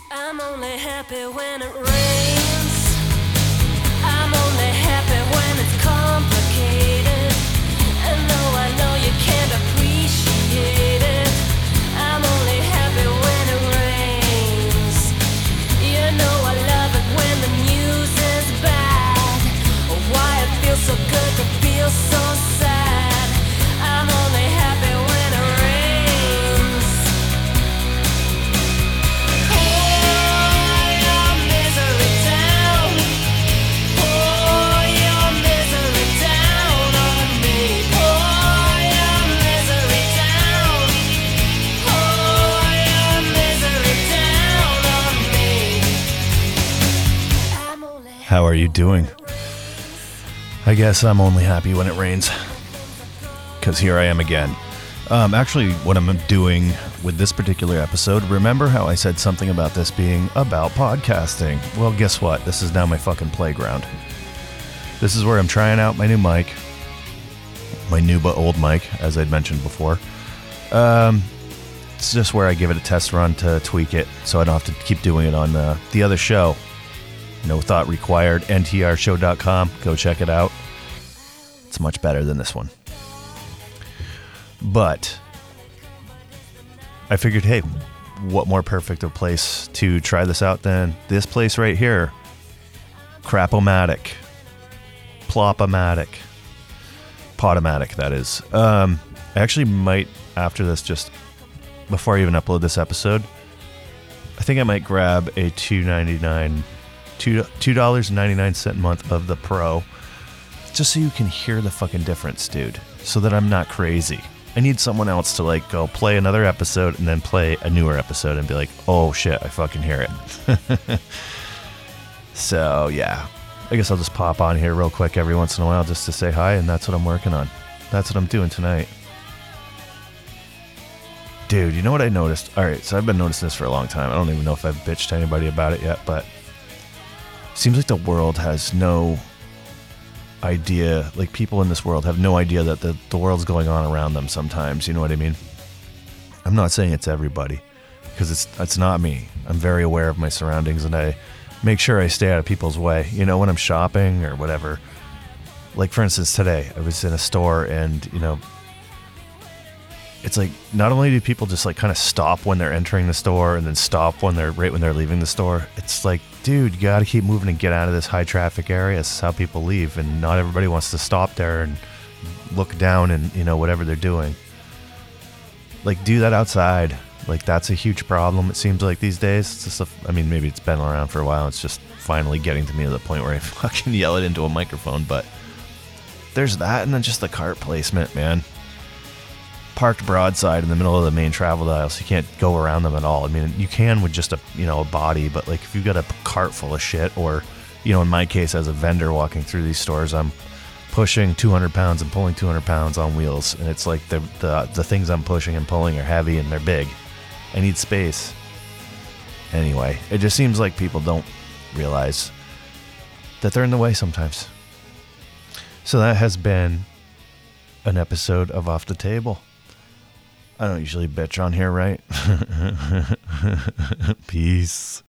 I'm only happy when it rains. I'm only happy when it's complicated. And though I know you can't appreciate it, I'm only happy when it rains. You know I love it when the news is bad. Why it feels so good to feel so sad. I'm only happy when it rains. Pour your misery down. Pour your misery down on me. Pour your misery down. Pour your misery down on me. I'm only How are you doing? I guess I'm only happy when it rains. Because here I am again. Actually, what I'm doing with this particular episode, remember how I said something about this being about podcasting? Well, guess what? This is now my fucking playground. This is where I'm trying out my new mic. My new but old mic, as I'd mentioned before. It's just where I give it a test run to tweak it so I don't have to keep doing it on the other show. No thought required, ntrshow.com. Go check it out. It's much better than this one. But I figured, hey, what more perfect of place to try this out than this place right here. Crapomatic. Plopomatic. Podomatic, that is. I actually might, after this, just before I even upload this episode, I think I might grab a $2.99 a month of the Pro, just so you can hear the fucking difference, dude, so that I'm not crazy. I need someone else to like go play another episode and then play a newer episode and be like, oh shit, I fucking hear it. So yeah, I guess I'll just pop on here real quick every once in a while just to say hi, and that's what I'm working on. That's what I'm doing tonight. Dude, you know what I noticed? Alright, so I've been noticing this for a long time. I don't even know if I've bitched to anybody about it yet, but seems like the world has no idea, like people in this world have no idea that the world's going on around them sometimes, you know what I mean? I'm not saying it's everybody, because it's not me. I'm very aware of my surroundings, and I make sure I stay out of people's way, you know, when I'm shopping or whatever. Like, for instance, today, I was in a store, and, you know, it's like, not only do people just like kind of stop when they're entering the store and then stop when they're leaving the store, it's like, dude, you got to keep moving and get out of this high traffic area. This is how people leave, and not everybody wants to stop there and look down and, you know, whatever they're doing. Like, do that outside. Like, that's a huge problem, it seems like these days. It's just I mean, maybe it's been around for a while. It's just finally getting to me to the point where I fucking yell it into a microphone. But there's that, and then just the cart placement, man. Parked broadside in the middle of the main travel aisle, so you can't go around them at all. I mean, you can with just a body, but like if you've got a cart full of shit, or, you know, in my case as a vendor walking through these stores, I'm pushing 200 pounds and pulling 200 pounds on wheels, and it's like the things I'm pushing and pulling are heavy and they're big. I need space. Anyway, it just seems like people don't realize that they're in the way sometimes. So that has been an episode of Off the Table. I don't usually bitch on here, right? Peace.